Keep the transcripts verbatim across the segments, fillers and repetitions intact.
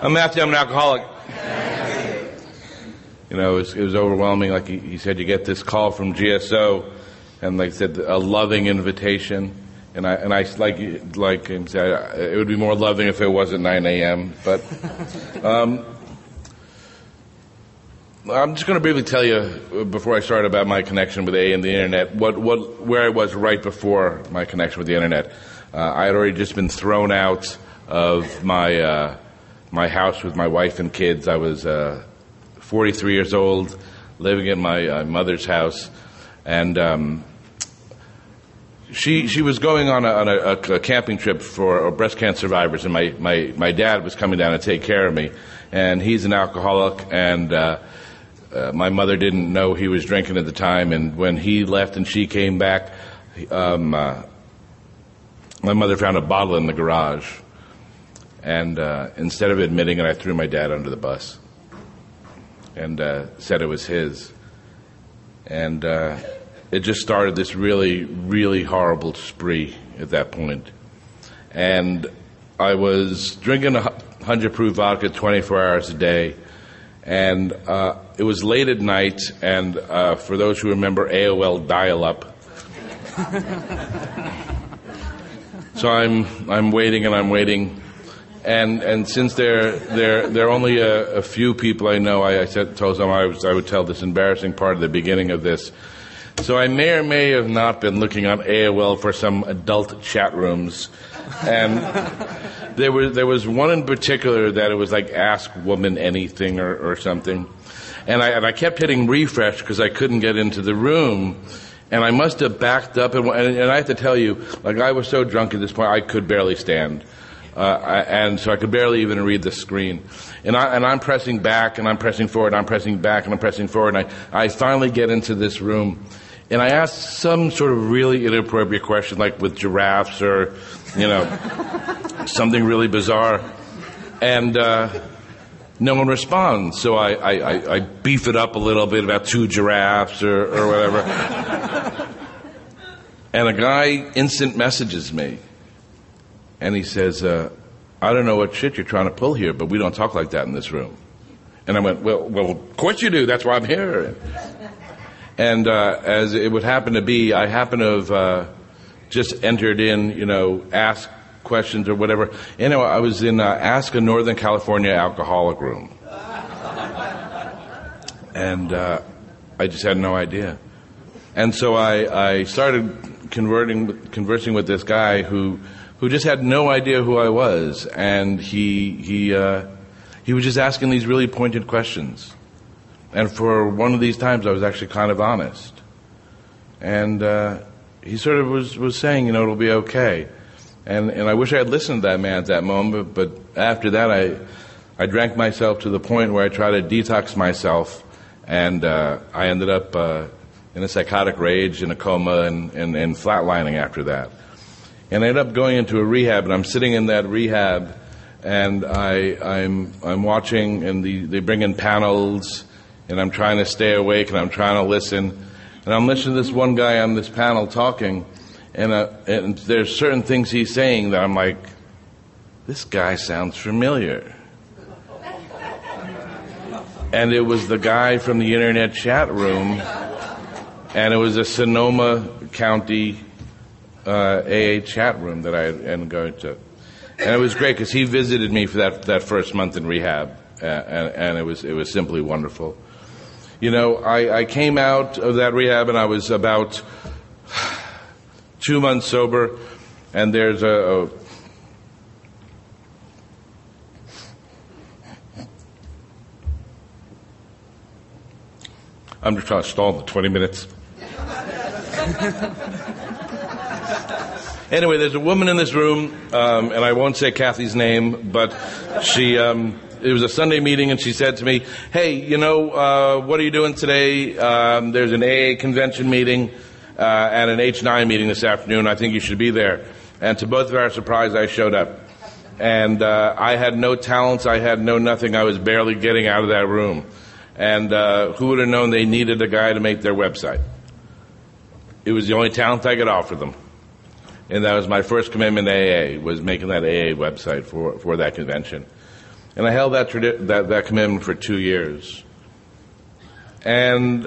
I'm Matthew, I'm an alcoholic. You know, it was, it was overwhelming. Like he, he said, you get this call from G S O, and like I said, a loving invitation. And I, and I like, like him said, it would be more loving if it wasn't nine a.m. But, um, I'm just going to briefly tell you before I start about my connection with A A and the internet, what, what, where I was right before my connection with the internet. Uh, I had already just been thrown out of my, uh, my house with my wife and kids. I was, uh, forty-three years old, living in my uh, mother's house, and, um, She she was going on a, on a, a camping trip for breast cancer survivors, and my, my, my dad was coming down to take care of me, and he's an alcoholic, and uh, uh, my mother didn't know he was drinking at the time, and when he left and she came back, um, uh, my mother found a bottle in the garage, and uh, instead of admitting it, I threw my dad under the bus, and uh, said it was his, and uh, it just started this really, really horrible spree at that point. And I was drinking a hundred proof vodka twenty-four hours a day. And uh, it was late at night, and uh, for those who remember A O L dial-up. So I'm I'm waiting and I'm waiting. And and since there there there are only a, a few people I know, I, I said told them I was I would tell this embarrassing part at the beginning of this. So I may or may have not been looking on A O L for some adult chat rooms, and there was there was one in particular that it was like Ask Woman Anything or, or something, and I and I kept hitting refresh because I couldn't get into the room, and I must have backed up, and, and, and I have to tell you, like I was so drunk at this point I could barely stand, uh, I, and so I could barely even read the screen, and I and I'm pressing back and I'm pressing forward, and I'm pressing back and I'm pressing forward, and I I finally get into this room. And I asked some sort of really inappropriate question, like with giraffes or, you know, something really bizarre. And uh, no one responds. So I, I, I beef it up a little bit about two giraffes or, or whatever. And a guy instant messages me. And he says, uh, I don't know what shit you're trying to pull here, but we don't talk like that in this room. And I went, well, well, of course you do. That's why I'm here. And uh, as it would happen to be, I happen to have uh, just entered in, you know, ask questions or whatever. Anyway, I was in uh, Ask a Northern California Alcoholic room. And uh, I just had no idea. And so I, I started converting, conversing with this guy who who just had no idea who I was. And he, he, uh, he was just asking these really pointed questions. And for one of these times, I was actually kind of honest. And uh, he sort of was, was saying, you know, it'll be okay. And and I wish I had listened to that man at that moment, but after that, I I drank myself to the point where I tried to detox myself, and uh, I ended up uh, in a psychotic rage, in a coma, and, and, and flatlining after that. And I ended up going into a rehab, and I'm sitting in that rehab, and I, I'm I'm watching, and the, they bring in panels, and I'm trying to stay awake, and I'm trying to listen. And I'm listening to this one guy on this panel talking, and, uh, and there's certain things he's saying that I'm like, this guy sounds familiar. And it was the guy from the internet chat room, and it was a Sonoma County uh, A A chat room that I ended going to. And it was great because he visited me for that, that first month in rehab, uh, and, and it was it was simply wonderful. You know, I, I came out of that rehab and I was about two months sober, and there's a, a I'm just trying to stall the twenty minutes. Anyway, there's a woman in this room, um, and I won't say Kathy's name, but she, um, it was a Sunday meeting, and she said to me, hey, you know, uh, what are you doing today? Um, there's an A A convention meeting uh, and an H nine meeting this afternoon. I think you should be there. And to both of our surprise, I showed up. And uh, I had no talents. I had no nothing. I was barely getting out of that room. And uh, who would have known they needed a guy to make their website? It was the only talent I could offer them. And that was my first commitment to A A, was making that A A website for, for that convention. And I held that, tradi- that, that commitment for two years. And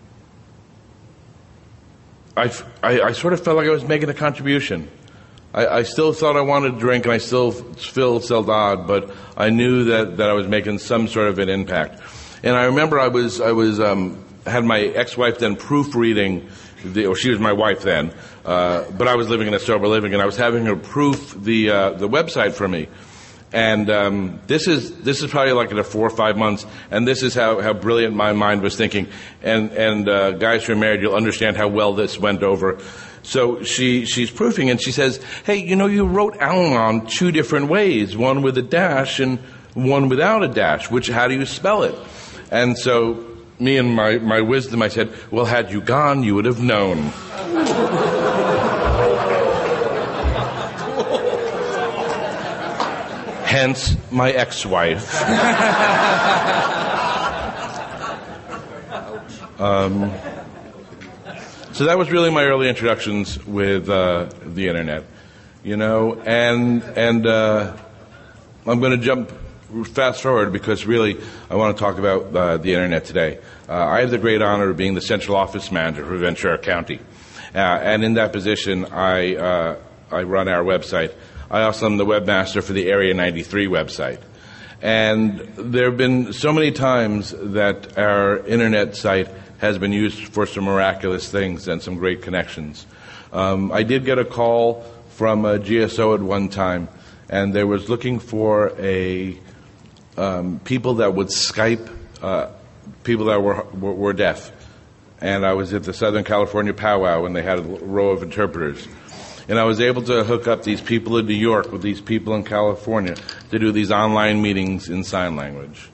I, I, I sort of felt like I was making a contribution. I, I still thought I wanted to drink, and I still still felt odd, but I knew that, that I was making some sort of an impact. And I remember I was I was um, had my ex-wife then proofreading, the, or she was my wife then, uh, but I was living in a sober living, and I was having her proof the uh, the website for me. And um, this is this is probably like in a four or five months, and this is how, how brilliant my mind was thinking. And and uh, guys who are married, you'll understand how well this went over. So she she's proofing, and she says, "Hey, you know, you wrote Al-Anon two different ways, one with a dash and one without a dash. Which how do you spell it?" And so me and my my wisdom, I said, "Well, had you gone, you would have known." Hence, my ex-wife. um, so that was really my early introductions with uh, the internet, you know, and and uh, I'm going to jump fast forward because really I want to talk about uh, the internet today. Uh, I have the great honor of being the central office manager for Ventura County, uh, and in that position, I uh, I run our website. I also am the webmaster for the Area ninety-three website. And there have been so many times that our internet site has been used for some miraculous things and some great connections. Um, I did get a call from a G S O at one time, and they was looking for a um, people that would Skype uh, people that were, were were deaf. And I was at the Southern California powwow, and they had a row of interpreters. And I was able to hook up these people in New York with these people in California to do these online meetings in sign language.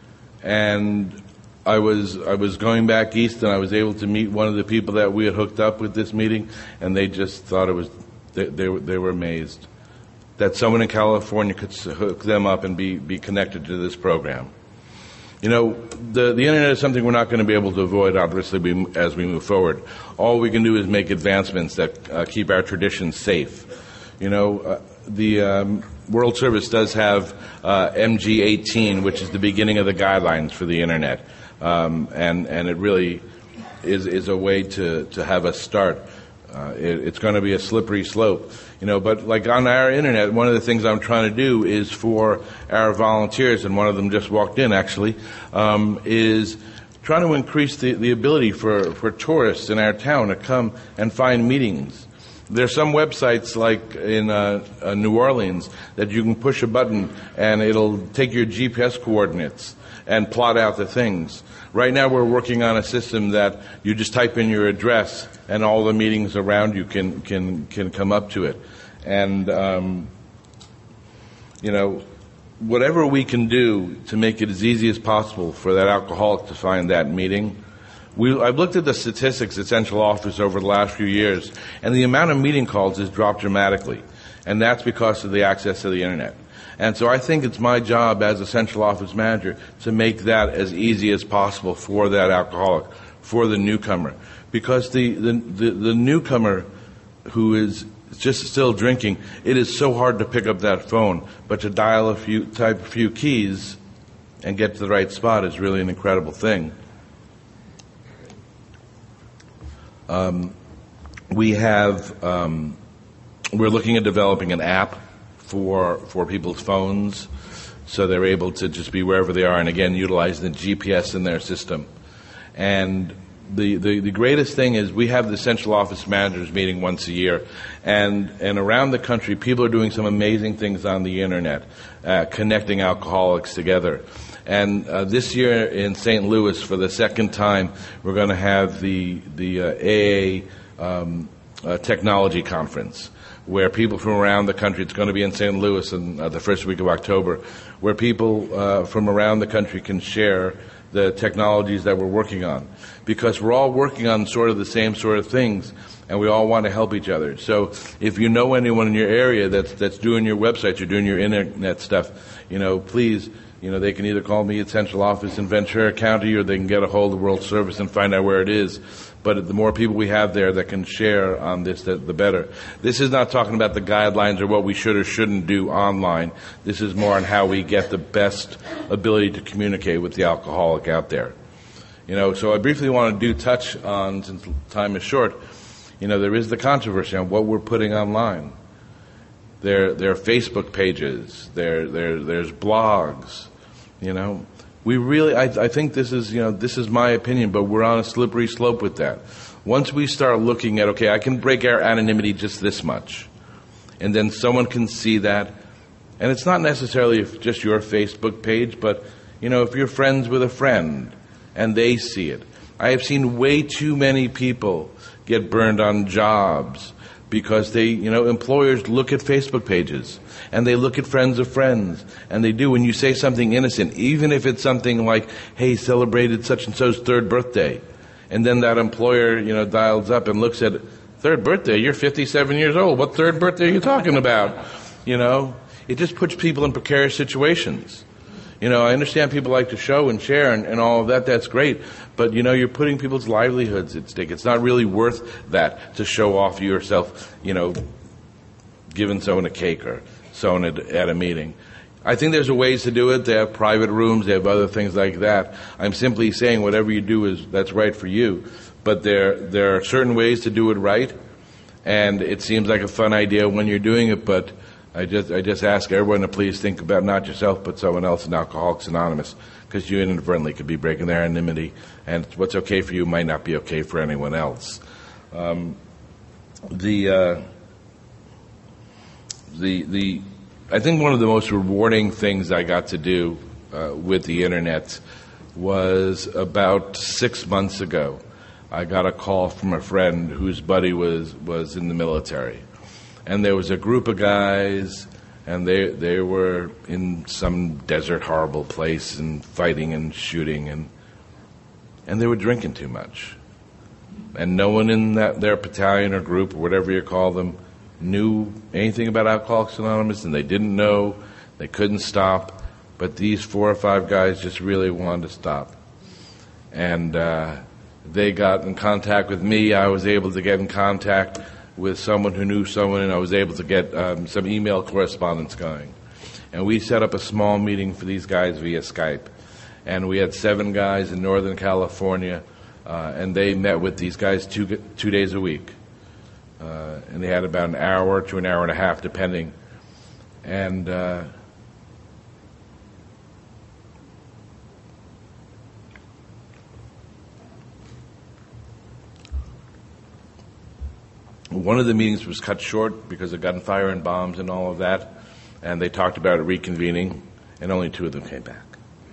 And I was I was going back east, and I was able to meet one of the people that we had hooked up with this meeting, and they just thought it was they they, they were amazed that someone in California could hook them up and be be connected to this program. You know, the the internet is something we're not going to be able to avoid, obviously, we, as we move forward. All we can do is make advancements that uh, keep our traditions safe. You know, uh, the um, World Service does have uh, M G eighteen, which is the beginning of the guidelines for the internet, um, and and it really is is a way to to have us start. Uh, it, it's going to be a slippery slope, you know, but like on our internet, one of the things I'm trying to do is for our volunteers, and one of them just walked in actually, um, is trying to increase the, the ability for, for tourists in our town to come and find meetings. There's some websites like in uh, uh, New Orleans that you can push a button and it'll take your G P S coordinates and plot out the things. Right now we're working on a system that you just type in your address and all the meetings around you can can, can come up to it. And, um, you know, whatever we can do to make it as easy as possible for that alcoholic to find that meeting. We, I've looked at the statistics at Central Office over the last few years, and the amount of meeting calls has dropped dramatically. And that's because of the access to the internet. And so I think it's my job as a central office manager to make that as easy as possible for that alcoholic, for the newcomer. Because the, the, the, the newcomer who is just still drinking, it is so hard to pick up that phone, but to dial a few, type a few keys and get to the right spot is really an incredible thing. Um, we have, um, we're looking at developing an app for for people's phones, so they're able to just be wherever they are, and again, utilize the G P S in their system. And the, the, the greatest thing is we have the central office managers meeting once a year, and, and around the country, people are doing some amazing things on the internet, uh, connecting alcoholics together. And uh, this year in Saint Louis, for the second time, we're going to have the the uh, A A um, uh, Technology Conference, where people from around the country, it's going to be in Saint Louis in uh, the first week of October, where people uh, from around the country can share the technologies that we're working on. Because we're all working on sort of the same sort of things, and we all want to help each other. So if you know anyone in your area that's that's doing your website, you're doing your internet stuff, you know, please, You know, they can either call me at central office in Ventura County, or they can get a hold of World Service and find out where it is. But the more people we have there that can share on this, the, the better. This is not talking about the guidelines or what we should or shouldn't do online. This is more on how we get the best ability to communicate with the alcoholic out there. You know, so I briefly want to do touch on, since time is short, you know, there is the controversy on what we're putting online. There, there are Facebook pages. There, there, there's blogs. You know, we really, I, I think this is, you know, this is my opinion, but we're on a slippery slope with that. Once we start looking at, okay, I can break our anonymity just this much, and then someone can see that, and it's not necessarily just your Facebook page, but, you know, if you're friends with a friend and they see it. I have seen way too many people get burned on jobs because they, you know, employers look at Facebook pages and they look at friends of friends, and they do. When you say something innocent, even if it's something like, hey, celebrated such and so's third birthday, and then that employer, you know, dials up and looks at, third birthday, you're fifty-seven years old, what third birthday are you talking about? You know, it just puts people in precarious situations. You know, I understand people like to show and share and, and all of that, that's great, but, you know, you're putting people's livelihoods at stake. It's not really worth that to show off yourself, you know, giving someone a cake or someone at, at a meeting. I think there's ways to do it. They have private rooms, they have other things like that. I'm simply saying whatever you do is, that's right for you, but there, there are certain ways to do it right, and it seems like a fun idea when you're doing it, but I just I just ask everyone to please think about not yourself but someone else in Alcoholics Anonymous, because you inadvertently could be breaking their anonymity, and what's okay for you might not be okay for anyone else. Um, the uh, the the I think one of the most rewarding things I got to do uh, with the internet was about six months ago. I got a call from a friend whose buddy was was in the military. And there was a group of guys, and they they were in some desert, horrible place and fighting and shooting, and and they were drinking too much. And no one in that their battalion or group, or whatever you call them, knew anything about Alcoholics Anonymous, and they didn't know, they couldn't stop. But these four or five guys just really wanted to stop. And uh, they got in contact with me. I was able to get in contact with someone who knew someone, and I was able to get um, some email correspondence going. And we set up a small meeting for these guys via Skype. And we had seven guys in Northern California, uh, and they met with these guys two two days a week. Uh, and they had about an hour to an hour and a half, depending. And uh, one of the meetings was cut short because of gunfire and bombs and all of that, and they talked about it reconvening, and only two of them came back.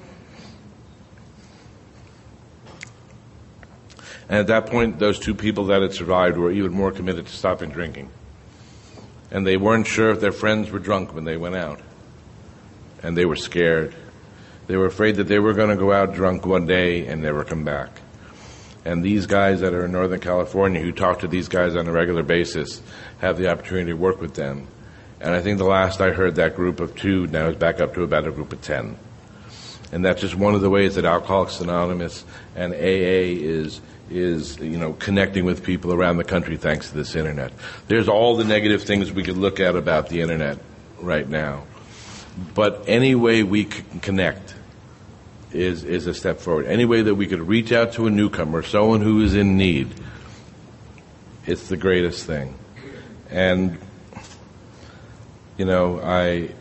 And at that point, those two people that had survived were even more committed to stopping drinking. And they weren't sure if their friends were drunk when they went out. And they were scared. They were afraid that they were going to go out drunk one day and never come back. And these guys that are in Northern California who talk to these guys on a regular basis have the opportunity to work with them. And I think the last I heard, that group of two now is back up to about a group of ten. And that's just one of the ways that Alcoholics Anonymous and A A is, is you know, connecting with people around the country thanks to this internet. There's all the negative things we could look at about the internet right now. But any way we can connect is is a step forward. Any way that we could reach out to a newcomer, someone who is in need, it's the greatest thing. And, you know, I,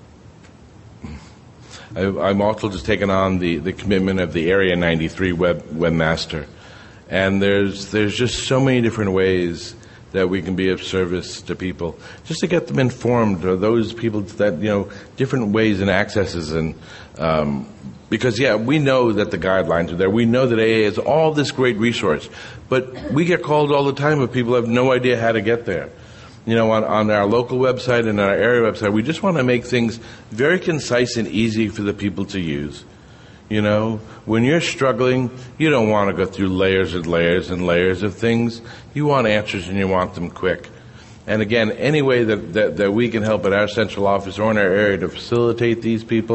I I'm also just taking on the, the commitment of the Area ninety-three web webmaster. And there's there's just so many different ways that we can be of service to people, just to get them informed, or those people that, you know, different ways and accesses. And um, because, yeah, we know that the guidelines are there. We know that A A is all this great resource. But we get called all the time if people have no idea how to get there. You know, on, on our local website and our area website, we just want to make things very concise and easy for the people to use. You know, when you're struggling, you don't want to go through layers and layers and layers of things. You want answers, and you want them quick. And again, any way that, that, that we can help at our central office or in our area to facilitate these people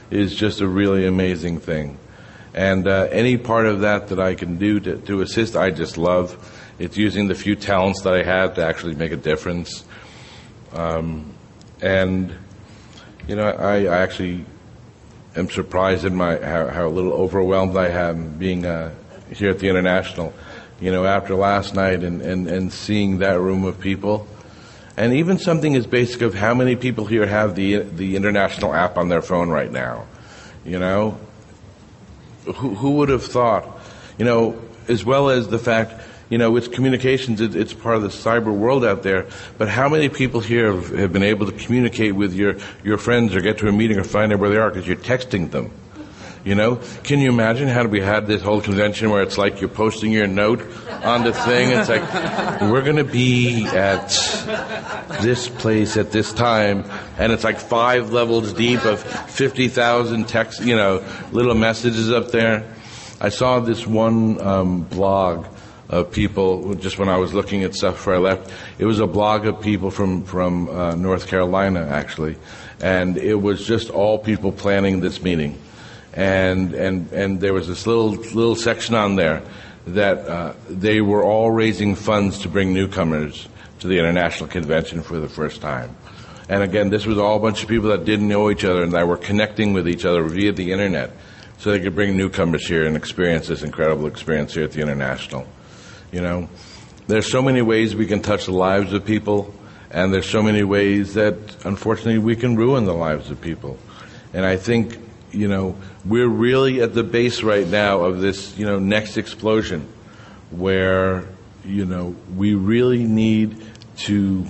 is just a really amazing thing. And uh, any part of that that I can do to, to assist, I just love. It's using the few talents that I have to actually make a difference. Um, and, you know, I, I actually am surprised at my how, how little overwhelmed I am being uh, here at the International. You know, after last night and, and, and seeing that room of people, and even something as basic of how many people here have the the International app on their phone right now. You know, who, who would have thought? You know, as well as the fact, you know, it's communications, it, it's part of the cyber world out there, but how many people here have, have been able to communicate with your, your friends or get to a meeting or find out where they are because you're texting them? You know, can you imagine how we had this whole convention where it's like you're posting your note on the thing? It's like, we're going to be at this place at this time, and it's like five levels deep of fifty thousand text, you know, little messages up there. I saw this one um, blog of people, just when I was looking at stuff before I left. It was a blog of people from, from uh, North Carolina, actually, and it was just all people planning this meeting. And, and, and there was this little, little section on there that uh, they were all raising funds to bring newcomers to the International Convention for the first time. And again, this was all a bunch of people that didn't know each other and that were connecting with each other via the internet so they could bring newcomers here and experience this incredible experience here at the International. You know, there's so many ways we can touch the lives of people, and there's so many ways that, unfortunately, we can ruin the lives of people. And I think, you know, we're really at the base right now of this, you know, next explosion where, you know, we really need to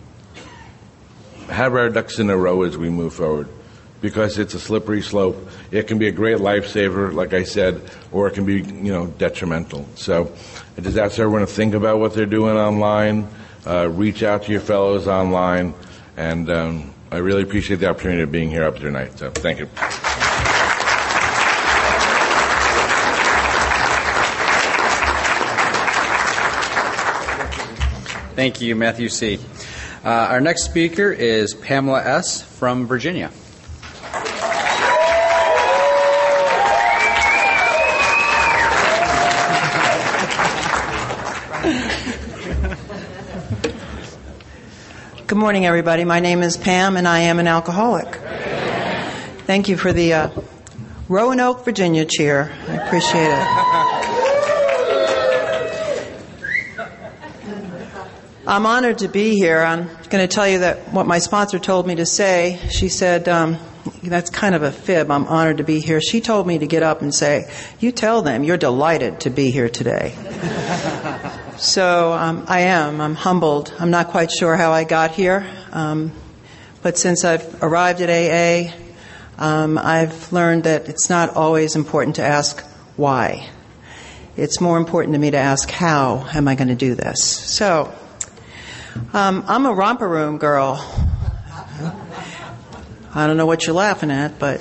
have our ducks in a row as we move forward, because it's a slippery slope. It can be a great lifesaver, like I said, or it can be, you know, detrimental. So I just ask everyone to think about what they're doing online, uh, reach out to your fellows online, and um, I really appreciate the opportunity of being here up here tonight. So thank you. Thank you, Matthew C. Uh, our next speaker is Pamela S. from Virginia. Good morning, everybody. My name is Pam, and I am an alcoholic. Thank you for the uh, Roanoke, Virginia cheer. I appreciate it. I'm honored to be here. I'm going to tell you that what my sponsor told me to say. She said, um, that's kind of a fib. I'm honored to be here. She told me to get up and say, you tell them you're delighted to be here today. So um, I am. I'm humbled. I'm not quite sure how I got here. Um, but since I've arrived at A A, um, I've learned that it's not always important to ask why. It's more important to me to ask how am I going to do this. So um, I'm a romper room girl. I don't know what you're laughing at, but...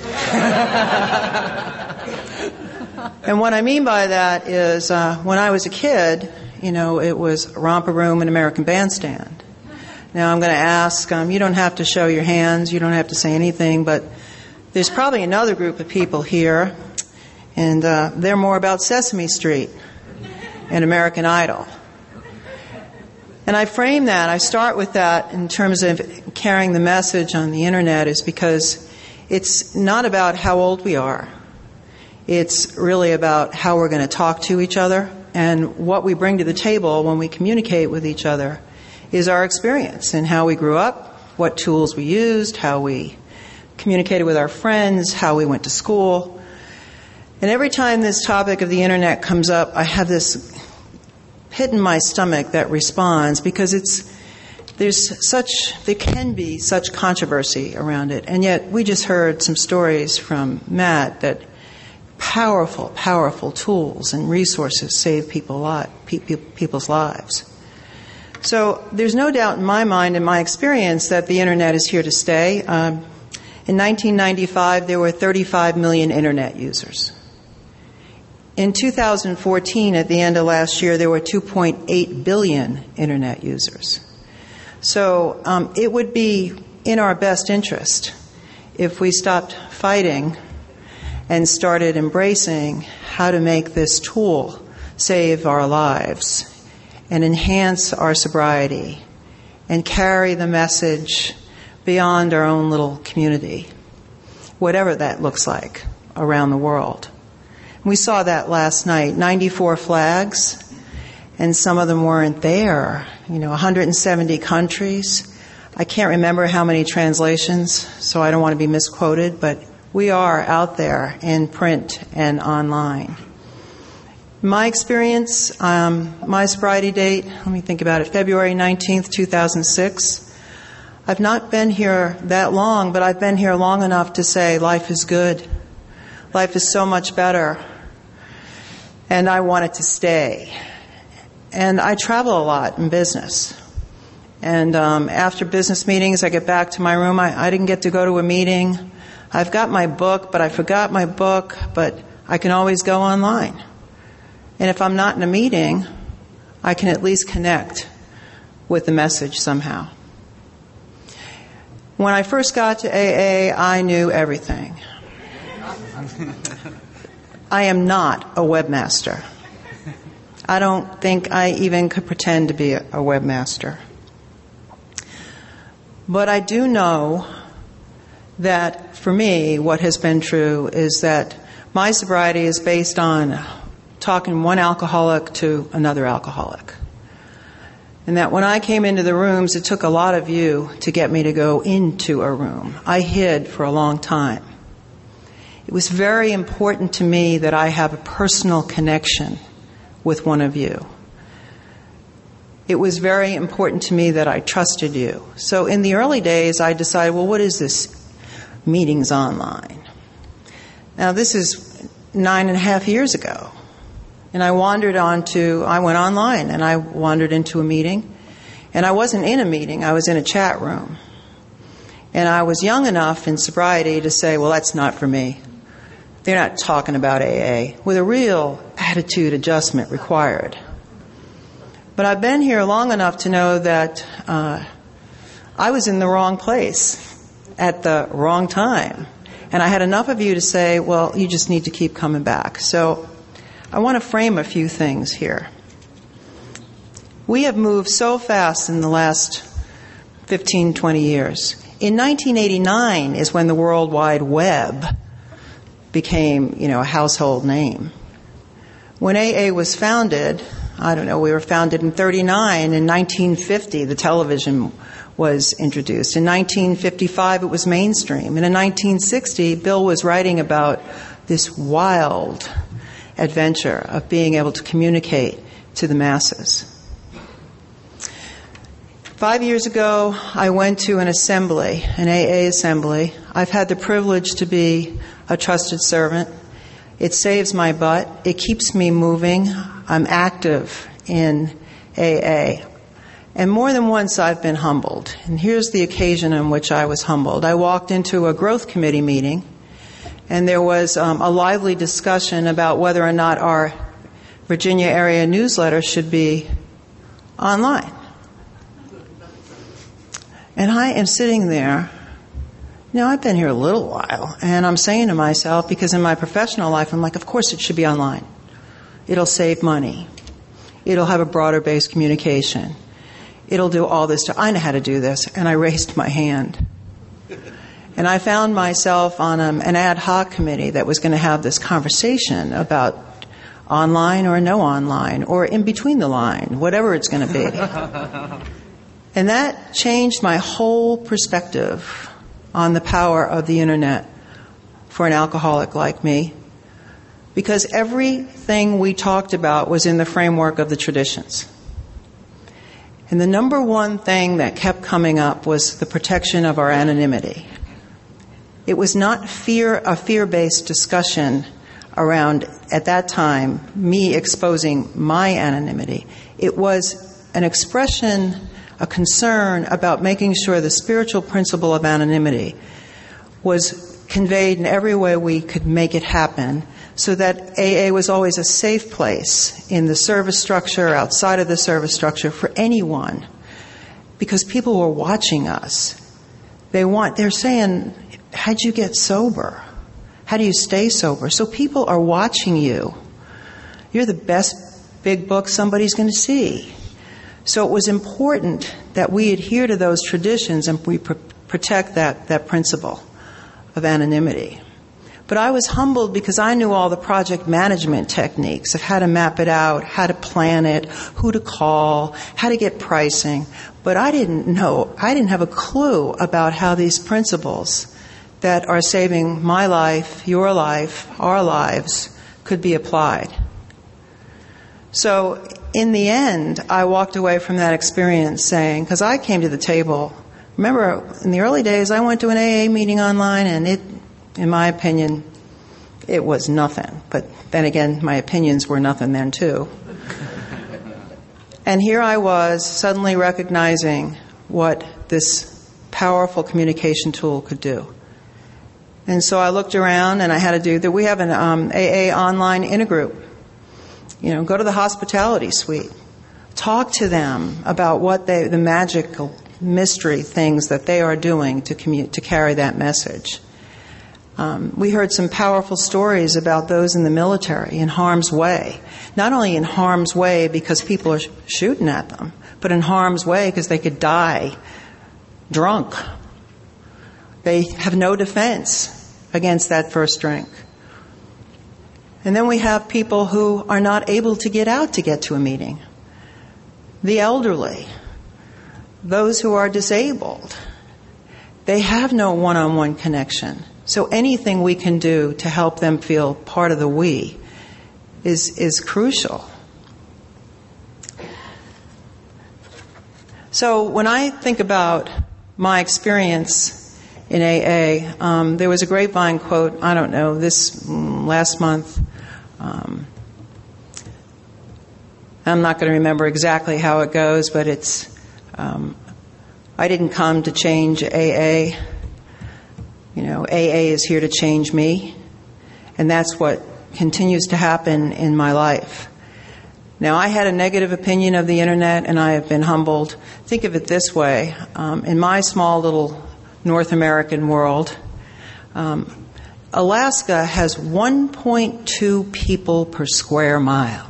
And what I mean by that is uh, when I was a kid, you know, it was romper room and American Bandstand. Now I'm going to ask, um, you don't have to show your hands, you don't have to say anything, but there's probably another group of people here, and uh, they're more about Sesame Street and American Idol. And I frame that, I start with that in terms of carrying the message on the internet, is because it's not about how old we are. It's really about how we're going to talk to each other, and what we bring to the table when we communicate with each other is our experience and how we grew up, what tools we used, how we communicated with our friends, how we went to school. And every time this topic of the internet comes up, I have this pit in my stomach that responds, because it's there's such there can be such controversy around it. And yet we just heard some stories from Matt that powerful, powerful tools and resources save people li- pe- pe- people's lives. So there's no doubt in my mind, in my experience, that the internet is here to stay. Um, in nineteen ninety-five, there were thirty-five million internet users. In two thousand fourteen, at the end of last year, there were two point eight billion internet users. So um, it would be in our best interest if we stopped fighting and started embracing how to make this tool save our lives and enhance our sobriety and carry the message beyond our own little community, whatever that looks like around the world. We saw that last night, ninety-four flags, and some of them weren't there. You know, one hundred seventy countries. I can't remember how many translations, so I don't want to be misquoted, but we are out there in print and online. My experience, um, my sobriety date, let me think about it, February nineteenth, two thousand six. I've not been here that long, but I've been here long enough to say life is good. Life is so much better. And I want it to stay. And I travel a lot in business. And um, after business meetings, I get back to my room. I, I didn't get to go to a meeting. I've got my book, but I forgot my book, but I can always go online. And if I'm not in a meeting, I can at least connect with the message somehow. When I first got to A A, I knew everything. I am not a webmaster. I don't think I even could pretend to be a webmaster. But I do know that for me, what has been true is that my sobriety is based on talking one alcoholic to another alcoholic. And that when I came into the rooms, it took a lot of you to get me to go into a room. I hid for a long time. It was very important to me that I have a personal connection with one of you. It was very important to me that I trusted you. So in the early days, I decided, well, what is this meetings online? Now, this is nine and a half years ago. And I wandered on to, I went online and I wandered into a meeting. And I wasn't in a meeting, I was in a chat room. And I was young enough in sobriety to say, well, that's not for me. They're not talking about A A, with a real attitude adjustment required. But I've been here long enough to know that uh, I was in the wrong place at the wrong time. And I had enough of you to say, well, you just need to keep coming back. So I want to frame a few things here. We have moved so fast in the last fifteen, twenty years. In nineteen eighty-nine is when the World Wide Web became, you know, a household name. When A A was founded, I don't know, we were founded in thirty-nine. In nineteen fifty, the television was introduced. In nineteen fifty-five, it was mainstream. And in nineteen sixty, Bill was writing about this wild adventure of being able to communicate to the masses. Five years ago, I went to an assembly, an A A assembly. I've had the privilege to be a trusted servant. It saves my butt. It keeps me moving. I'm active in A A. And more than once I've been humbled. And here's the occasion on which I was humbled. I walked into a growth committee meeting, and there was um, a lively discussion about whether or not our Virginia area newsletter should be online. And I am sitting there. Now, I've been here a little while, and I'm saying to myself, because in my professional life, I'm like, of course it should be online. It'll save money. It'll have a broader-based communication. It'll do all this stuff. I know how to do this. And I raised my hand. And I found myself on um, an ad hoc committee that was going to have this conversation about online or no online, or in between the line, whatever it's going to be. And that changed my whole perspective on the power of the internet for an alcoholic like me, because everything we talked about was in the framework of the traditions. And the number one thing that kept coming up was the protection of our anonymity. It was not fear, a fear-based discussion around, at that time, me exposing my anonymity. It was an expression, a concern about making sure the spiritual principle of anonymity was conveyed in every way we could make it happen, so that A A was always a safe place in the service structure, outside of the service structure, for anyone, because people were watching us. They want, they're saying, how'd you get sober? How do you stay sober? So people are watching you. You're the best big book somebody's going to see. So it was important that we adhere to those traditions and we pr- protect that, that principle of anonymity. But I was humbled because I knew all the project management techniques of how to map it out, how to plan it, who to call, how to get pricing. But I didn't know, I didn't have a clue about how these principles that are saving my life, your life, our lives, could be applied. So in the end, I walked away from that experience saying, because I came to the table, remember in the early days I went to an A A meeting online and it, in my opinion, it was nothing. But then again, my opinions were nothing then too. And here I was suddenly recognizing what this powerful communication tool could do. And so I looked around and I had to do that. We have an um, A A online intergroup. You know, go to the hospitality suite. Talk to them about what they, the magical mystery things that they are doing to commu- to carry that message. Um, we heard some powerful stories about those in the military in harm's way. Not only in harm's way because people are sh- shooting at them, but in harm's way because they could die drunk. They have no defense against that first drink. And then we have people who are not able to get out to get to a meeting. The elderly, those who are disabled, they have no one-on-one connection. So anything we can do to help them feel part of the we is, is crucial. So when I think about my experience in A A, um, there was a Grapevine quote, I don't know, this mm, last month. Um, I'm not going to remember exactly how it goes, but it's, um, I didn't come to change A A. You know, A A is here to change me. And that's what continues to happen in my life. Now, I had a negative opinion of the Internet, and I have been humbled. Think of it this way. Um, in my small little North American world, um, Alaska has one point two people per square mile.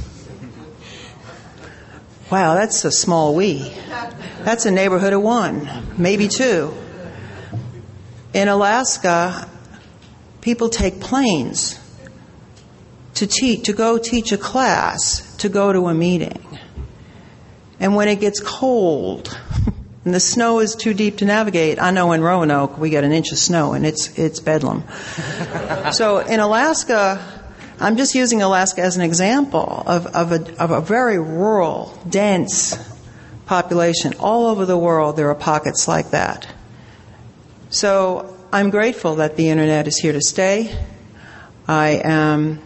Wow, that's a small we. That's a neighborhood of one, maybe two. In Alaska, people take planes to teach, to go teach a class, to go to a meeting. And when it gets cold and the snow is too deep to navigate, I know in Roanoke we get an inch of snow and it's it's bedlam. So in Alaska, I'm just using Alaska as an example of, of, a, of a very rural, dense population. All over the world there are pockets like that. So I'm grateful that the Internet is here to stay. I am,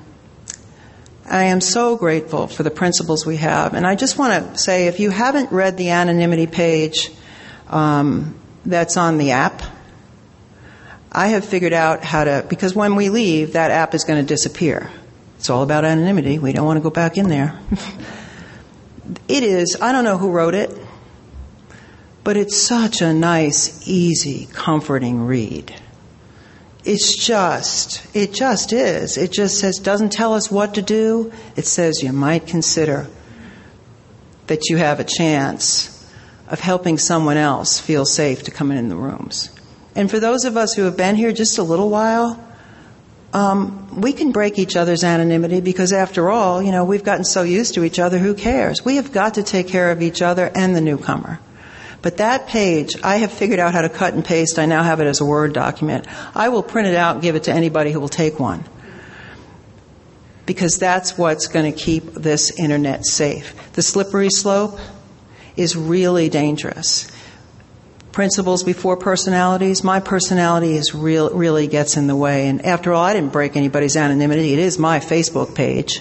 I am so grateful for the principles we have. And I just want to say, if you haven't read the anonymity page um, that's on the app, I have figured out how to, because when we leave, that app is going to disappear. It's all about anonymity. We don't want to go back in there. It is, I don't know who wrote it, but it's such a nice, easy, comforting read. It's just, it just is. It just says, doesn't tell us what to do. It says you might consider that you have a chance of helping someone else feel safe to come in the rooms. And for those of us who have been here just a little while, um, we can break each other's anonymity because after all, you know, we've gotten so used to each other, who cares? We have got to take care of each other and the newcomer. But that page, I have figured out how to cut and paste. I now have it as a Word document. I will print it out and give it to anybody who will take one. Because that's what's going to keep this Internet safe. The slippery slope is really dangerous. Principles before personalities. My personality is real, really gets in the way. And after all, I didn't break anybody's anonymity. It is my Facebook page.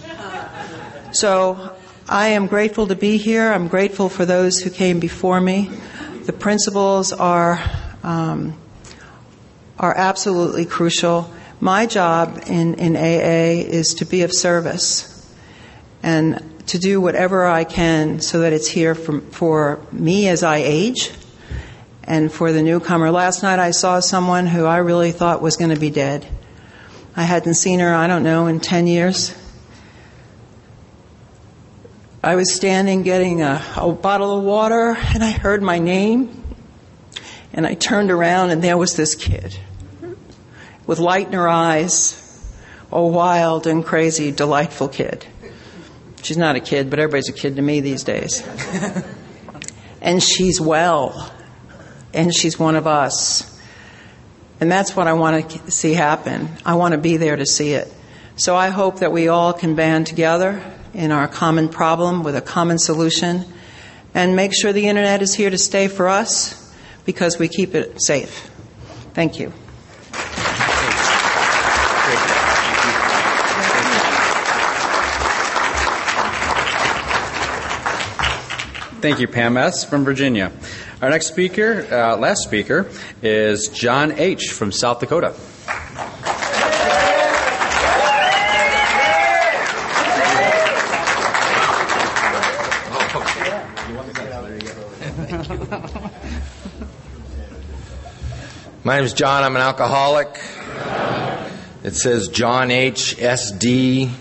So I am grateful to be here. I'm grateful for those who came before me. The principles are um, are absolutely crucial. My job in, in A A is to be of service and to do whatever I can so that it's here for, for me as I age and for the newcomer. Last night I saw someone who I really thought was going to be dead. I hadn't seen her, I don't know, in ten years. I was standing getting a, a bottle of water, and I heard my name, and I turned around, and there was this kid with light in her eyes, a wild and crazy, delightful kid. She's not a kid, but everybody's a kid to me these days. And she's well, and she's one of us. And that's what I want to see happen. I want to be there to see it. So I hope that we all can band together in our common problem with a common solution and make sure the Internet is here to stay for us because we keep it safe. Thank you. Thank you, Pam S. from Virginia. Our next speaker, uh, last speaker, is John H. from South Dakota. My name is John. I'm an alcoholic. It says John H. S D,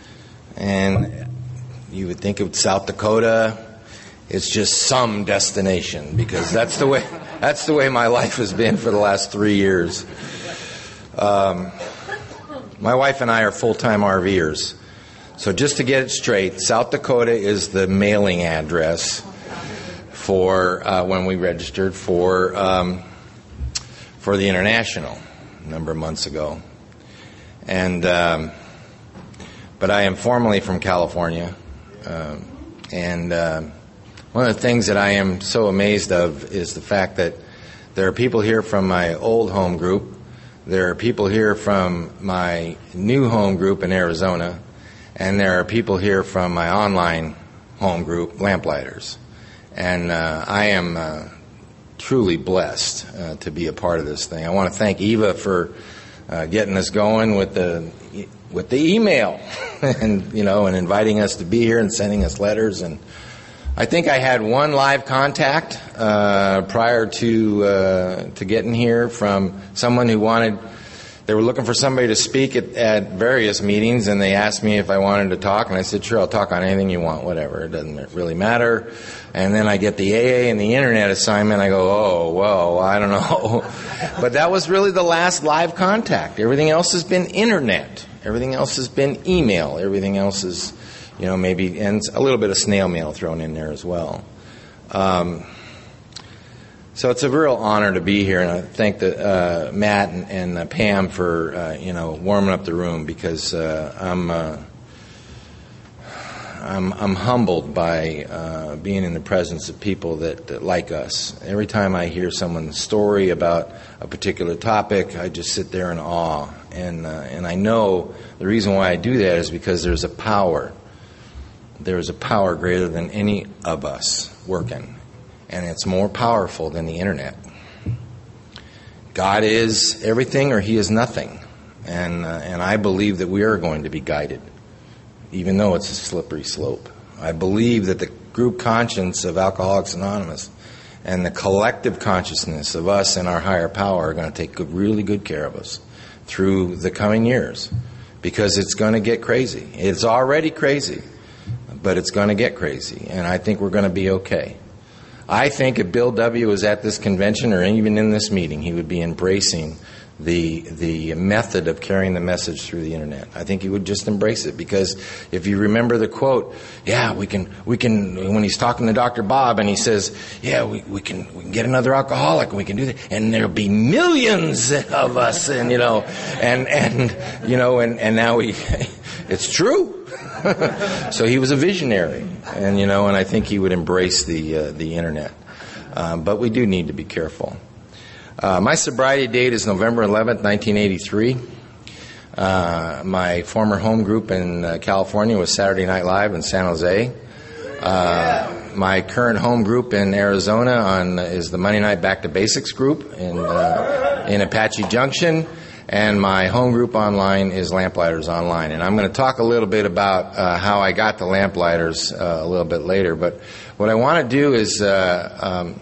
and you would think of South Dakota. It's just some destination because that's the way that's the way my life has been for the last three years. Um, my wife and I are full-time RVers. So just to get it straight, South Dakota is the mailing address for uh, when we registered for um, for the International a number of months ago. And um, but I am formerly from California, um, and uh, one of the things that I am so amazed of is the fact that there are people here from my old home group, there are people here from my new home group in Arizona, and there are people here from my online home group, Lamplighters. And uh, I am uh, truly blessed uh, to be a part of this thing. I want to thank Eva for uh, getting us going with the with the email, and you know, and inviting us to be here and sending us letters. And I think I had one live contact uh, prior to uh, to getting here from someone who wanted. They were looking for somebody to speak at, at various meetings, and they asked me if I wanted to talk, and I said, sure, I'll talk on anything you want, whatever. It doesn't really matter. And then I get the A A and the Internet assignment. I go, oh, well, I don't know. But that was really the last live contact. Everything else has been Internet. Everything else has been email. Everything else is, you know, maybe, and a little bit of snail mail thrown in there as well. Um, So it's a real honor to be here, and I thank the, uh, Matt and, and uh, Pam for uh, you know warming up the room, because uh, I'm, uh, I'm I'm humbled by uh, being in the presence of people that, that like us. Every time I hear someone's story about a particular topic, I just sit there in awe, and uh, and I know the reason why I do that is because there's a power. There is a power greater than any of us working. And it's more powerful than the Internet. God is everything or He is nothing. And uh, and I believe that we are going to be guided, even though it's a slippery slope. I believe that the group conscience of Alcoholics Anonymous and the collective consciousness of us and our higher power are going to take good, really good care of us through the coming years, because it's going to get crazy. It's already crazy, but it's going to get crazy. And I think we're going to be okay. I think if Bill W. was at this convention or even in this meeting, he would be embracing the the method of carrying the message through the Internet. I think he would just embrace it, because if you remember the quote, yeah, we can we can when he's talking to Doctor Bob and he says, yeah, we, we can we can get another alcoholic and we can do that, and there'll be millions of us, and you know, and and you know, and and now we, it's true. So he was a visionary, and you know, and I think he would embrace the uh, the Internet. Um, but we do need to be careful. Uh, my sobriety date is November eleventh, nineteen eighty-three. Uh, my former home group in uh, California was Saturday Night Live in San Jose. Uh, my current home group in Arizona on is the Monday Night Back to Basics group in uh, in Apache Junction. And my home group online is Lamplighters Online. And I'm going to talk a little bit about uh, how I got to Lamplighters uh, a little bit later. But what I want to do is, uh, um,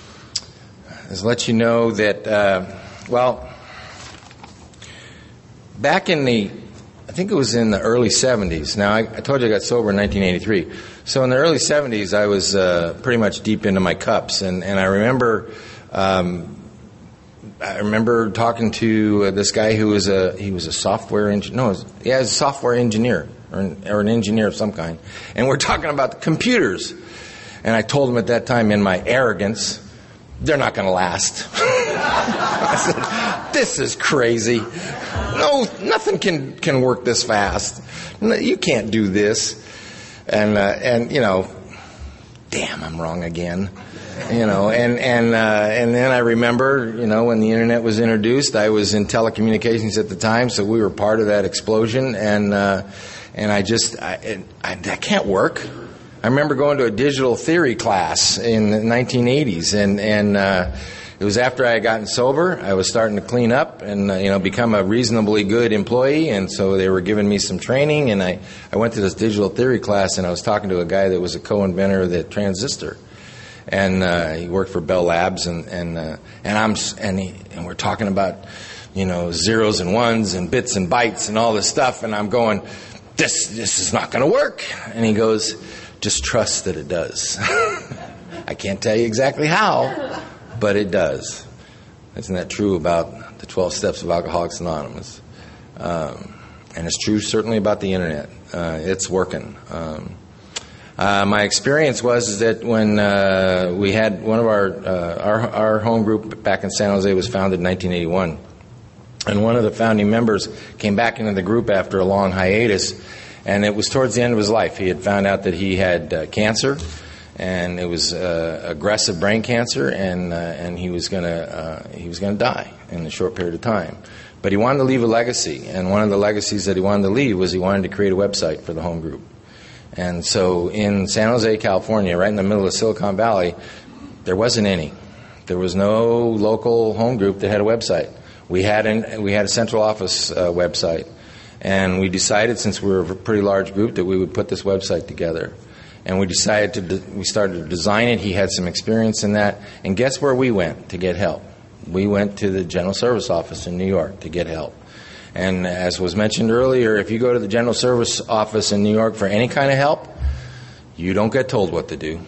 is let you know that, uh, well, back in the, I think it was in the early seventies. Now, I, I told you I got sober in nineteen eighty-three. So in the early seventies, I was uh, pretty much deep into my cups. And, and I remember um, I remember talking to uh, this guy who was a, he was a software engineer. No, was, yeah, he was a software engineer or an, or an engineer of some kind. And we're talking about the computers. And I told him at that time in my arrogance, they're not going to last. I said, this is crazy. No, nothing can, can work this fast. No, you can't do this. And, uh, and you know, damn, I'm wrong again. You know, and, and, uh, and then I remember, you know, when the internet was introduced, I was in telecommunications at the time, so we were part of that explosion. And, uh, and I just, I, I, that can't work. I remember going to a digital theory class in the nineteen eighties, and, and, uh, it was after I had gotten sober. I was starting to clean up and, uh, you know, become a reasonably good employee. And so they were giving me some training. And I, I went to this digital theory class, and I was talking to a guy that was a co-inventor of the transistor. And uh, he worked for Bell Labs. And and uh, and I'm and, he, and we're talking about, you know, zeros and ones and bits and bytes and all this stuff. And I'm going, this this is not going to work. And he goes, just trust that it does. I can't tell you exactly how, but it does. Isn't that true about the twelve Steps of Alcoholics Anonymous? Um, and it's true certainly about the internet. Uh, it's working. Um, uh, my experience was is that when uh, we had one of our, uh, our our home group back in San Jose was founded in nineteen eighty-one, and one of the founding members came back into the group after a long hiatus, and it was towards the end of his life. He had found out that he had uh, cancer. And it was uh, aggressive brain cancer, and uh, and he was gonna uh, he was gonna die in a short period of time. But he wanted to leave a legacy, and one of the legacies that he wanted to leave was he wanted to create a website for the home group. And so in San Jose, California, right in the middle of Silicon Valley, there wasn't any. There was no local home group that had a website. We had an we had a central office uh, website, and we decided, since we were a pretty large group, that we would put this website together. And we decided to, de- we started to design it. He had some experience in that. And guess where we went to get help? We went to the General Service Office in New York to get help. And as was mentioned earlier, if you go to the General Service Office in New York for any kind of help, you don't get told what to do.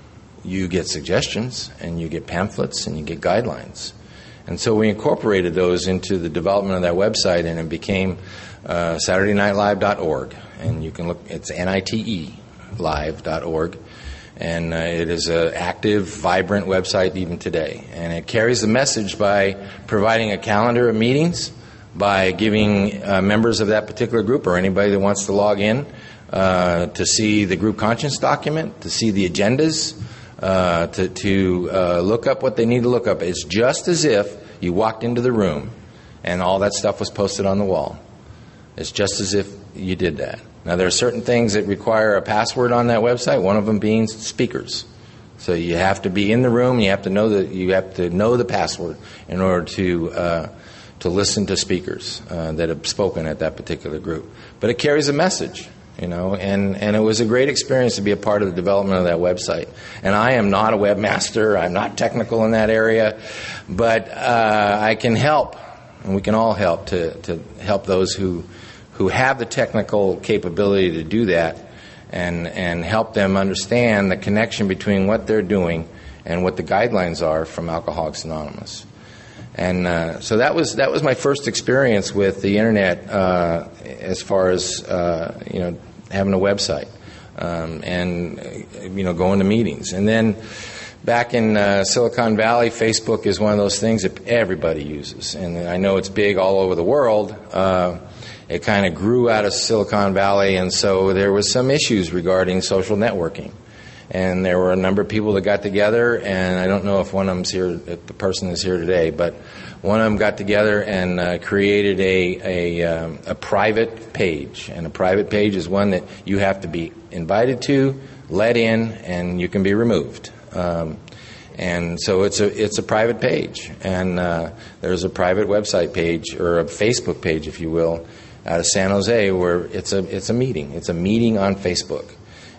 You get suggestions, and you get pamphlets, and you get guidelines. And so we incorporated those into the development of that website, and it became uh, Saturday Night Live dot org. And you can look, it's N I T E. live dot org, and uh, it is an active, vibrant website even today. And it carries the message by providing a calendar of meetings, by giving uh, members of that particular group or anybody that wants to log in uh, to see the group conscience document, to see the agendas, uh, to, to uh, look up what they need to look up. It's just as if you walked into the room and all that stuff was posted on the wall. It's just as if you did that. Now, there are certain things that require a password on that website, one of them being speakers. So you have to be in the room, you have to know the, you have to know the password in order to uh, to listen to speakers uh, that have spoken at that particular group. But it carries a message, you know, and, and it was a great experience to be a part of the development of that website. And I am not a webmaster, I'm not technical in that area, but uh, I can help, and we can all help to, to help those who who have the technical capability to do that, and and help them understand the connection between what they're doing and what the guidelines are from Alcoholics Anonymous. And uh, so that was that was my first experience with the internet, uh, as far as uh, you know, having a website, um, and uh, you know, going to meetings. And then back in uh, Silicon Valley, Facebook is one of those things that everybody uses, and I know it's big all over the world. Uh, It kind of grew out of Silicon Valley, and so there was some issues regarding social networking. And there were a number of people that got together, and I don't know if one of them's here, if the person is here today, but one of them got together and uh, created a a, um, a private page. And a private page is one that you have to be invited to, let in, and you can be removed. Um, And so it's a it's a private page, and uh, there's a private website page, or a Facebook page, if you will, out of San Jose, where it's a it's a meeting. It's a meeting on Facebook,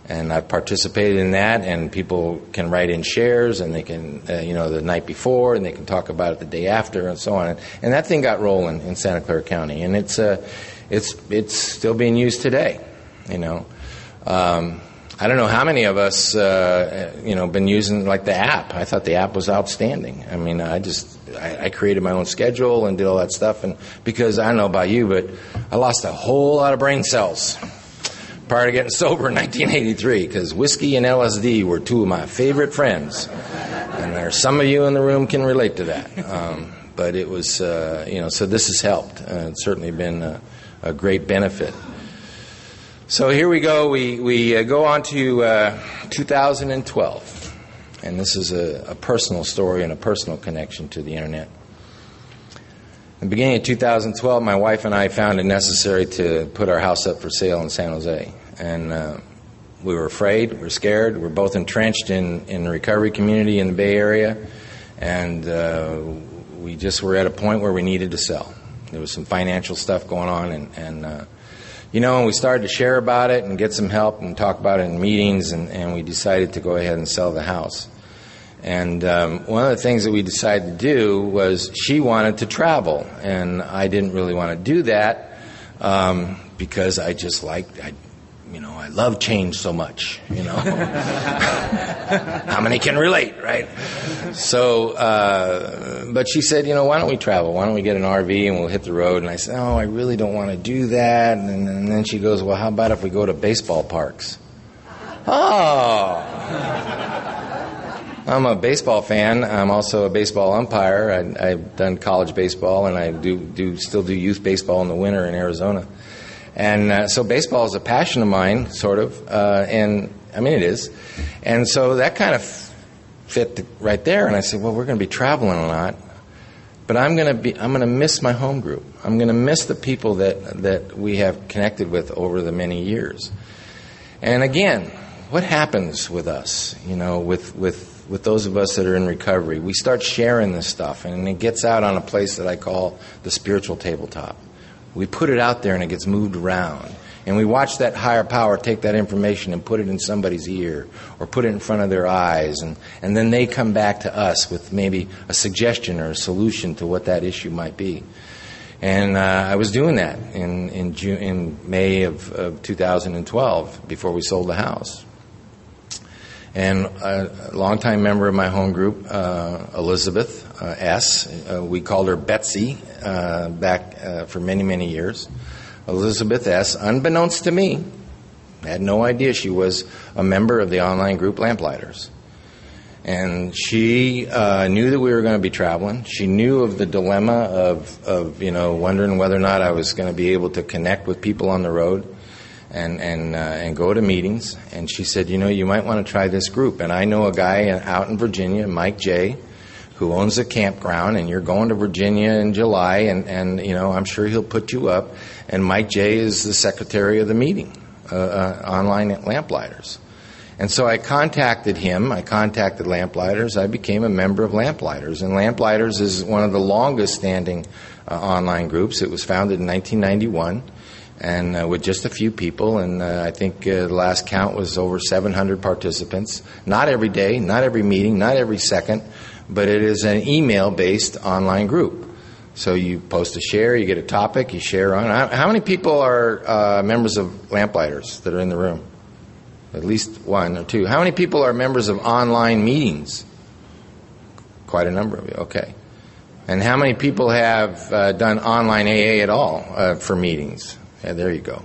And I've participated in that, and people can write in shares, and they can, uh, you know, the night before, and they can talk about it the day after, and so on. And that thing got rolling in Santa Clara County, and it's uh, it's it's still being used today. You know, um, I don't know how many of us, uh, you know, been using like the app. I thought the app was outstanding. I mean, I just I, I created my own schedule and did all that stuff, and because I don't know about you, but I lost a whole lot of brain cells prior to getting sober in nineteen eighty-three, because whiskey and L S D were two of my favorite friends. And there's some of you in the room can relate to that. Um, but it was, uh, you know, so this has helped. Uh, it's certainly been a, a great benefit. So here we go. We, we uh, go on to uh, two thousand twelve. And this is a, a personal story and a personal connection to the Internet. In the beginning of two thousand twelve, my wife and I found it necessary to put our house up for sale in San Jose. And uh, we were afraid, we were scared. We're both entrenched in, in the recovery community in the Bay Area. And uh, we just were at a point where we needed to sell. There was some financial stuff going on. And, and uh, you know, and we started to share about it and get some help and talk about it in meetings. And, and we decided to go ahead and sell the house. And um, one of the things that we decided to do was she wanted to travel, and I didn't really want to do that um, because I just liked, I, you know, I love change so much, you know. How many can relate, right? So, uh, but she said, you know, why don't we travel? Why don't we get an R V and we'll hit the road? And I said, oh, I really don't want to do that. And, and then she goes, well, how about if we go to baseball parks? Oh. I'm a baseball fan. I'm also a baseball umpire. I, I've done college baseball, and I do, do still do youth baseball in the winter in Arizona. And uh, so baseball is a passion of mine, sort of. Uh, and I mean, it is. And so that kind of fit the, right there. And I said, well, we're going to be traveling a lot, but I'm going to be I'm going to miss my home group. I'm going to miss the people that that we have connected with over the many years. And again, what happens with us? You know, with with with those of us that are in recovery, we start sharing this stuff, and it gets out on a place that I call the spiritual tabletop. We put it out there, and it gets moved around. And we watch that higher power take that information and put it in somebody's ear or put it in front of their eyes, and, and then they come back to us with maybe a suggestion or a solution to what that issue might be. And uh, I was doing that in in, June, in May of, of two thousand twelve before we sold the house. And a longtime member of my home group, uh, Elizabeth uh, S., uh, we called her Betsy uh, back uh, for many, many years. Elizabeth S., unbeknownst to me, had no idea she was a member of the online group Lamplighters. And she uh, knew that we were going to be traveling. She knew of the dilemma of, of, you know, wondering whether or not I was going to be able to connect with people on the road and and uh, and go to meetings. And she said, you know, you might want to try this group. And I know a guy out in Virginia, Mike J., who owns a campground, and you're going to Virginia in July, and, and you know, I'm sure he'll put you up. And Mike J. is the secretary of the meeting, uh, uh, online at Lamplighters. And so I contacted him. I contacted Lamplighters. I became a member of Lamplighters. And Lamplighters is one of the longest-standing uh, online groups. It was founded in nineteen ninety-one, and uh, with just a few people. And uh, I think uh, the last count was over seven hundred participants. Not every day, not every meeting, not every second, but it is an email-based online group. So you post a share, you get a topic, you share on. How many people are uh, members of Lamplighters that are in the room? At least one or two. How many people are members of online meetings? Quite a number of you. Okay. And how many people have uh, done online A A at all uh, for meetings? Yeah, there you go.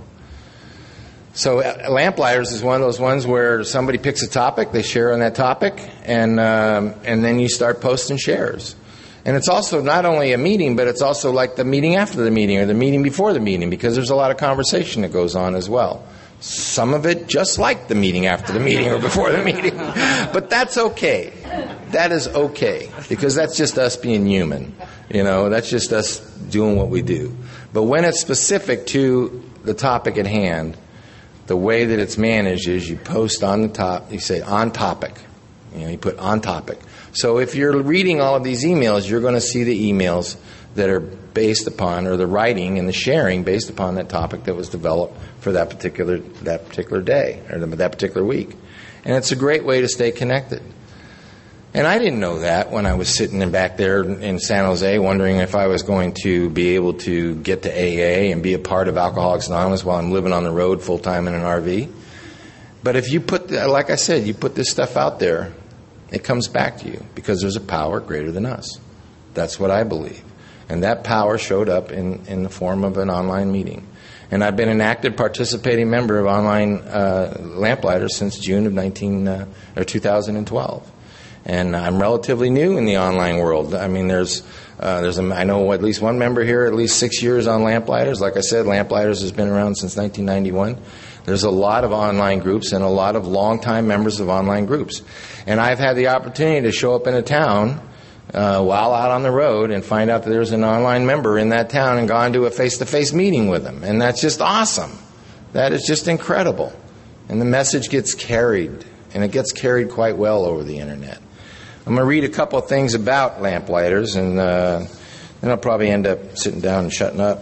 So uh, Lamplighters is one of those ones where somebody picks a topic, they share on that topic, and um, and then you start posting shares. And it's also not only a meeting, but it's also like the meeting after the meeting or the meeting before the meeting, because there's a lot of conversation that goes on as well. Some of it just like the meeting after the meeting or before the meeting. But that's okay. That is okay, because that's just us being human. You know, that's just us doing what we do. But when it's specific to the topic at hand, the way that it's managed is you post on the top, you say on topic. You know, you put on topic. So if you're reading all of these emails, you're going to see the emails that are based upon, or the writing and the sharing based upon that topic that was developed for that particular that particular day or that particular week. And it's a great way to stay connected. And I didn't know that when I was sitting in back there in San Jose wondering if I was going to be able to get to A A and be a part of Alcoholics Anonymous while I'm living on the road full-time in an R V. But if you put, like I said, you put this stuff out there, it comes back to you because there's a power greater than us. That's what I believe. And that power showed up in, in the form of an online meeting. And I've been an active participating member of online uh, Lamplighters since June of nineteen uh, or two thousand twelve. And I'm relatively new in the online world. I mean, there's, uh, there's a, I know at least one member here, at least six years on Lamplighters. Like I said, Lamplighters has been around since nineteen ninety-one. There's a lot of online groups and a lot of longtime members of online groups. And I've had the opportunity to show up in a town uh, while out on the road and find out that there's an online member in that town and gone to a face-to-face meeting with them. And that's just awesome. That is just incredible. And the message gets carried, and it gets carried quite well over the internet. I'm going to read a couple of things about Lamplighters, and uh, then I'll probably end up sitting down and shutting up.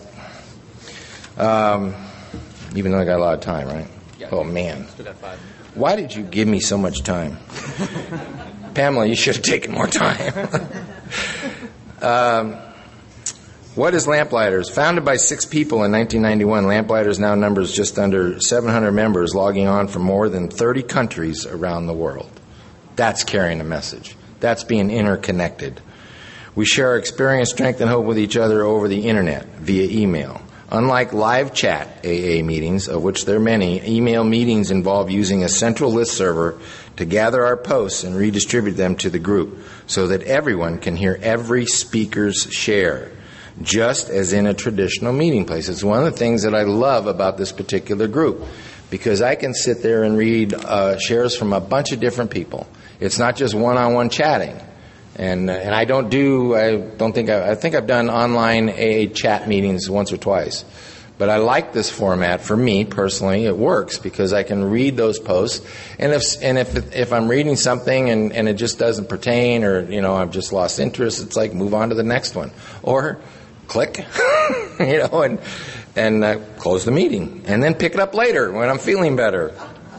Um, even though I got a lot of time, right? Yeah. Oh, man. Why did you give me so much time? Pamela, you should have taken more time. um, what is Lamplighters? Founded by six people in nineteen ninety-one, Lamplighters now numbers just under seven hundred members logging on from more than thirty countries around the world. That's carrying a message. That's being interconnected. We share our experience, strength, and hope with each other over the internet via email. Unlike live chat A A meetings, of which there are many, email meetings involve using a central list server to gather our posts and redistribute them to the group so that everyone can hear every speaker's share, just as in a traditional meeting place. It's one of the things that I love about this particular group, because I can sit there and read uh, shares from a bunch of different people. It's not just one-on-one chatting. And uh, and I don't do, I don't think, I, I think I've done online A A chat meetings once or twice. But I like this format. For me, personally, it works because I can read those posts. And if and if if I'm reading something and, and it just doesn't pertain, or, you know, I've just lost interest, it's like move on to the next one. Or click, you know, and, and uh, close the meeting. And then pick it up later when I'm feeling better.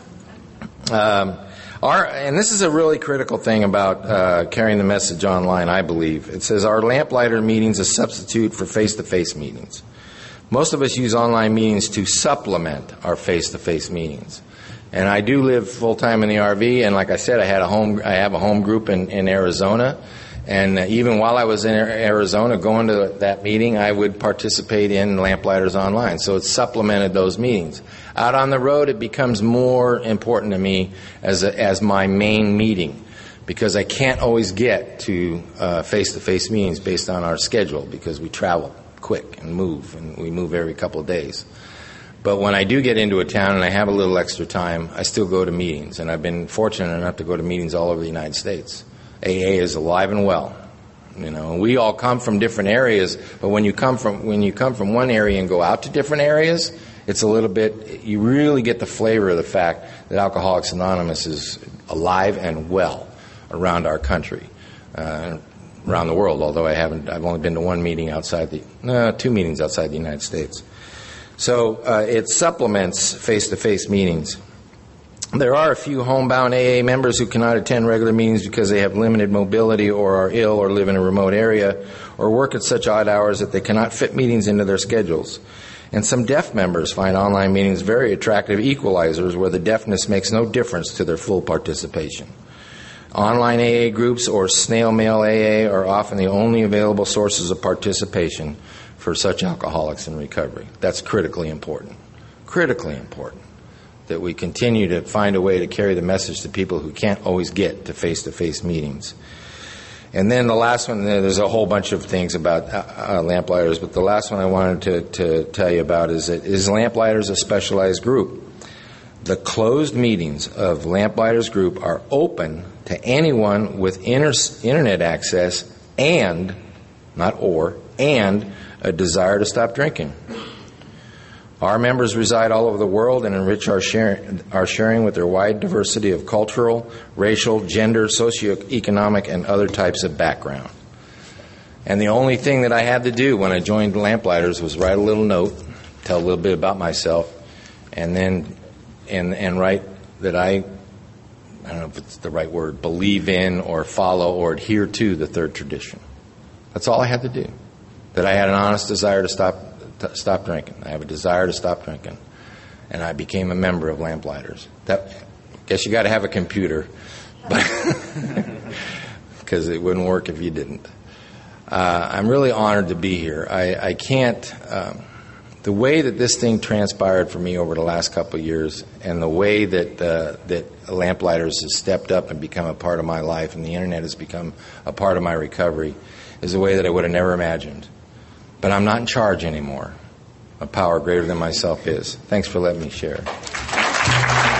Um Our, and this is a really critical thing about uh, carrying the message online, I believe. It says our Lamplighter meetings a substitute for face-to-face meetings. Most of us use online meetings to supplement our face-to-face meetings. And I do live full-time in the R V, and like I said, I had a home. I have a home group in, in Arizona. And uh, even while I was in Arizona going to that meeting, I would participate in Lamplighters online. So it supplemented those meetings. Out on the road, it becomes more important to me as a, as my main meeting, because I can't always get to uh, face-to-face meetings based on our schedule, because we travel quick and move, and we move every couple of days. But when I do get into a town and I have a little extra time, I still go to meetings. And I've been fortunate enough to go to meetings all over the United States. A A is alive and well. You know, we all come from different areas, but when you come from when you come from one area and go out to different areas, it's a little bit, you really get the flavor of the fact that Alcoholics Anonymous is alive and well around our country, uh, around the world, although I haven't, I've only been to one meeting outside the, no, two meetings outside the United States. So uh, it supplements face-to-face meetings. There are a few homebound A A members who cannot attend regular meetings because they have limited mobility or are ill or live in a remote area or work at such odd hours that they cannot fit meetings into their schedules. And some deaf members find online meetings very attractive equalizers where the deafness makes no difference to their full participation. Online A A groups or snail mail A A are often the only available sources of participation for such alcoholics in recovery. That's critically important. Critically important that we continue to find a way to carry the message to people who can't always get to face-to-face meetings. And then the last one, there's a whole bunch of things about uh, Lamplighters, but the last one I wanted to, to tell you about is that is Lamplighters a specialized group? The closed meetings of Lamplighters group are open to anyone with inter- internet access and, not or, and a desire to stop drinking. Our members reside all over the world and enrich our sharing, our sharing with their wide diversity of cultural, racial, gender, socioeconomic, and other types of background. And the only thing that I had to do when I joined Lamplighters was write a little note, tell a little bit about myself, and then and and write that I, I don't know if it's the right word, believe in or follow or adhere to the third tradition. That's all I had to do. That I had an honest desire to stop to stop drinking. I have a desire to stop drinking. And I became a member of Lamplighters. That, I guess you got to have a computer, because it wouldn't work if you didn't. Uh, I'm really honored to be here. I, I can't, um, the way that this thing transpired for me over the last couple of years, and the way that uh, that Lamplighters has stepped up and become a part of my life, and the internet has become a part of my recovery, is a way that I would have never imagined. But I'm not in charge anymore. A power greater than myself is. Thanks for letting me share.